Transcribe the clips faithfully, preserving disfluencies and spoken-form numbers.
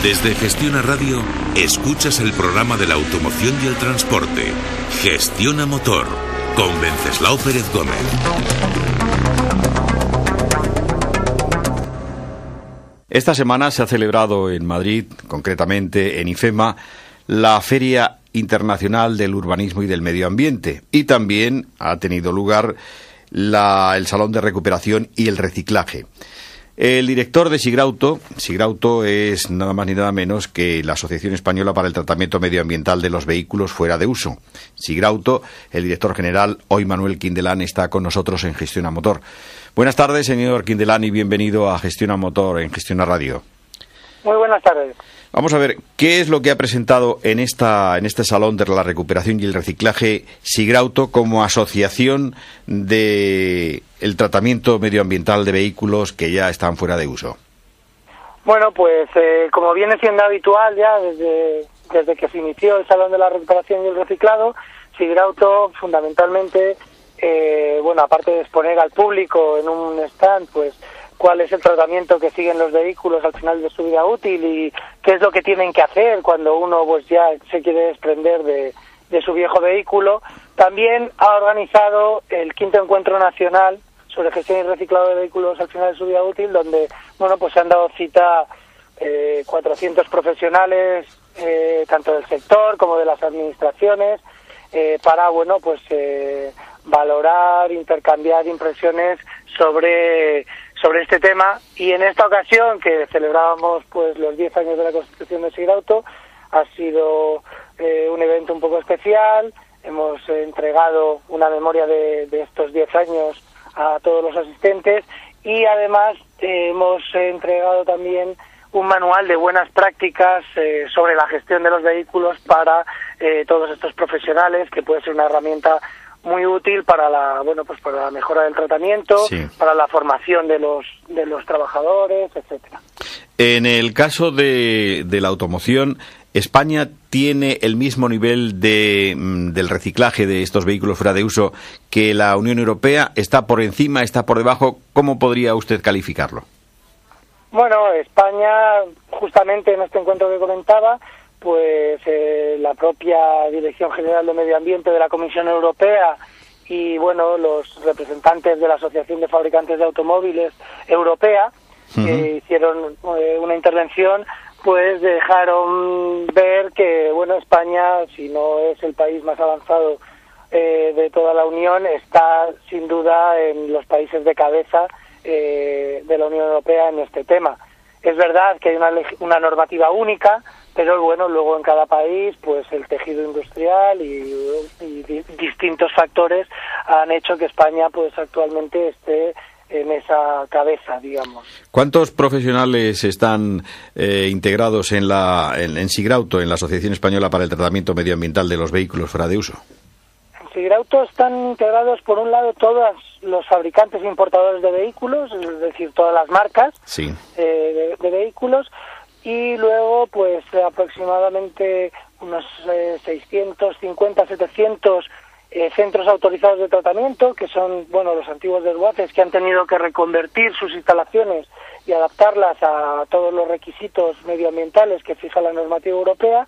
Desde Gestiona Radio, escuchas el programa de la automoción y el transporte. Gestiona Motor, con Wenceslao Pérez Gómez. Esta semana se ha celebrado en Madrid, concretamente en IFEMA, la Feria Internacional del Urbanismo y del Medio Ambiente. Y también ha tenido lugar la, el Salón de Recuperación y el Reciclaje. El director de Sigrauto, Sigrauto es nada más ni nada menos que la Asociación Española para el Tratamiento Medioambiental de los Vehículos Fuera de Uso. Sigrauto, el director general, hoy Manuel Quindelán, está con nosotros en Gestiona Motor. Buenas tardes, señor Quindelán, y bienvenido a Gestiona Motor en Gestiona Radio. Muy buenas tardes. Vamos a ver, ¿qué es lo que ha presentado en esta en este Salón de la Recuperación y el Reciclaje Sigrauto como asociación de el tratamiento medioambiental de vehículos que ya están fuera de uso? Bueno, pues eh, como viene siendo habitual ya desde, desde que se inició el Salón de la Recuperación y el Reciclado, Sigrauto fundamentalmente, eh, bueno, aparte de exponer al público en un stand, pues cuál es el tratamiento que siguen los vehículos al final de su vida útil y qué es lo que tienen que hacer cuando uno pues ya se quiere desprender de, de su viejo vehículo. También ha organizado el quinto encuentro nacional sobre gestión y reciclado de vehículos al final de su vida útil, donde bueno pues se han dado cita eh, cuatrocientos profesionales, eh, tanto del sector como de las administraciones, eh, para bueno pues eh, valorar, intercambiar impresiones sobre sobre este tema. Y en esta ocasión, que celebrábamos pues los diez años de la Constitución de Sigrauto, ha sido eh, un evento un poco especial. Hemos eh, entregado una memoria de, de estos diez años a todos los asistentes y además eh, hemos eh, entregado también un manual de buenas prácticas eh, sobre la gestión de los vehículos para eh, todos estos profesionales, que puede ser una herramienta muy útil para la bueno pues para la mejora del tratamiento, sí, para la formación de los de los trabajadores, etcétera. En el caso de, de la automoción, ¿España tiene el mismo nivel de del reciclaje de estos vehículos fuera de uso que la Unión Europea? ¿Está por encima, está por debajo? ¿Cómo podría usted calificarlo? Bueno, España, justamente en este encuentro que comentaba, pues eh, la propia Dirección General de Medio Ambiente de la Comisión Europea y bueno los representantes de la Asociación de Fabricantes de Automóviles Europea, uh-huh, que hicieron eh, una intervención, pues dejaron ver que bueno España, si no es el país más avanzado eh, de toda la Unión, está sin duda en los países de cabeza eh, de la Unión Europea en este tema. Es verdad que hay una, una normativa única, pero bueno, luego en cada país, pues el tejido industrial y, y di, distintos factores han hecho que España, pues actualmente esté en esa cabeza, digamos. ¿Cuántos profesionales están eh, integrados en la en, en Sigrauto, en la Asociación Española para el Tratamiento Medioambiental de los Vehículos Fuera de Uso? En Sigrauto están integrados, por un lado, todos los fabricantes e importadores de vehículos, es decir, todas las marcas, sí, eh, de, de vehículos. Y luego, pues, aproximadamente unos eh, seiscientos cincuenta, setecientos eh, centros autorizados de tratamiento, que son, bueno, los antiguos desguaces que han tenido que reconvertir sus instalaciones y adaptarlas a todos los requisitos medioambientales que fija la normativa europea.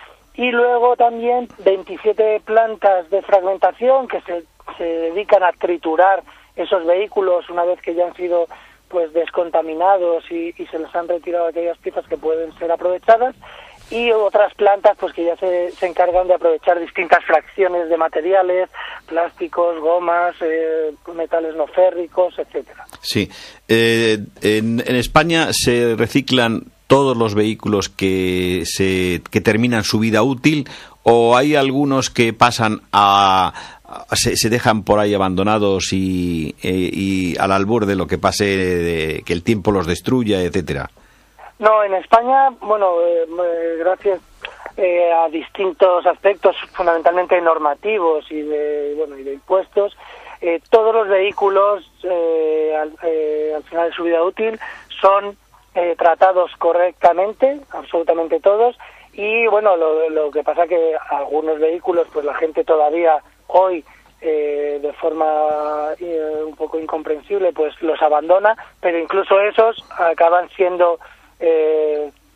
Y luego también veintisiete plantas de fragmentación que se, se dedican a triturar esos vehículos una vez que ya han sido pues descontaminados y, y se les han retirado aquellas piezas que pueden ser aprovechadas, y otras plantas pues que ya se, se encargan de aprovechar distintas fracciones de materiales, plásticos, gomas, eh, metales no férricos, etcétera. Sí, eh, en, en España se reciclan todos los vehículos que se que terminan su vida útil, o hay algunos que pasan a Se, se dejan por ahí abandonados y, eh, y al albur de lo que pase, de que el tiempo los destruya, etcétera? No, en España, bueno, eh, gracias eh, a distintos aspectos, fundamentalmente normativos y de bueno y de impuestos, eh, todos los vehículos eh, al, eh, al final de su vida útil son eh, tratados correctamente, absolutamente todos. Y bueno, lo, lo que pasa que algunos vehículos, pues la gente todavía hoy eh, de forma eh, un poco incomprensible pues los abandona, pero incluso esos acaban siendo eh,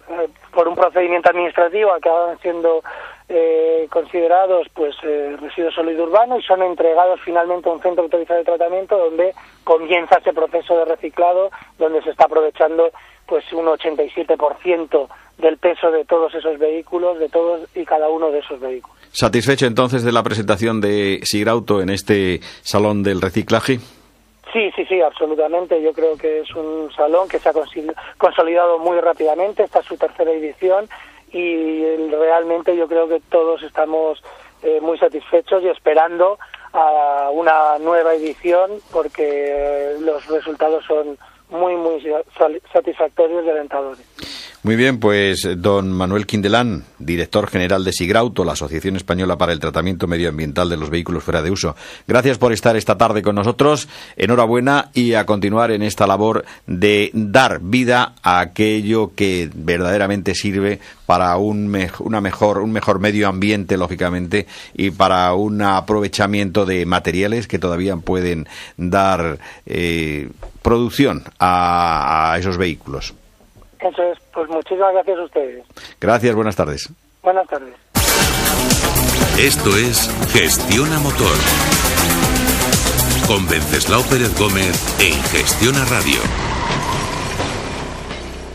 por un procedimiento administrativo acaban siendo eh, considerados pues eh, residuo sólido urbano y son entregados finalmente a un centro autorizado de tratamiento donde comienza ese proceso de reciclado, donde se está aprovechando pues un ochenta y siete por ciento del peso de todos esos vehículos, de todos y cada uno de esos vehículos. ¿Satisfecho entonces de la presentación de Sigrauto en este Salón del Reciclaje? Sí, sí, sí, absolutamente. Yo creo que es un salón que se ha consolidado muy rápidamente. Esta es su tercera edición y realmente yo creo que todos estamos eh, muy satisfechos y esperando a una nueva edición porque los resultados son muy, muy satisfactorios y alentadores. Muy bien, pues don Manuel Quindelán, director general de Sigrauto, la Asociación Española para el Tratamiento Medioambiental de los Vehículos Fuera de Uso. Gracias por estar esta tarde con nosotros. Enhorabuena y a continuar en esta labor de dar vida a aquello que verdaderamente sirve para un, me- una mejor, un mejor medio ambiente, lógicamente, y para un aprovechamiento de materiales que todavía pueden dar eh, producción a, a esos vehículos. Eso es, pues muchísimas gracias a ustedes. Gracias, buenas tardes. Buenas tardes. Esto es Gestiona Motor con Wenceslao Pérez Gómez en Gestiona Radio.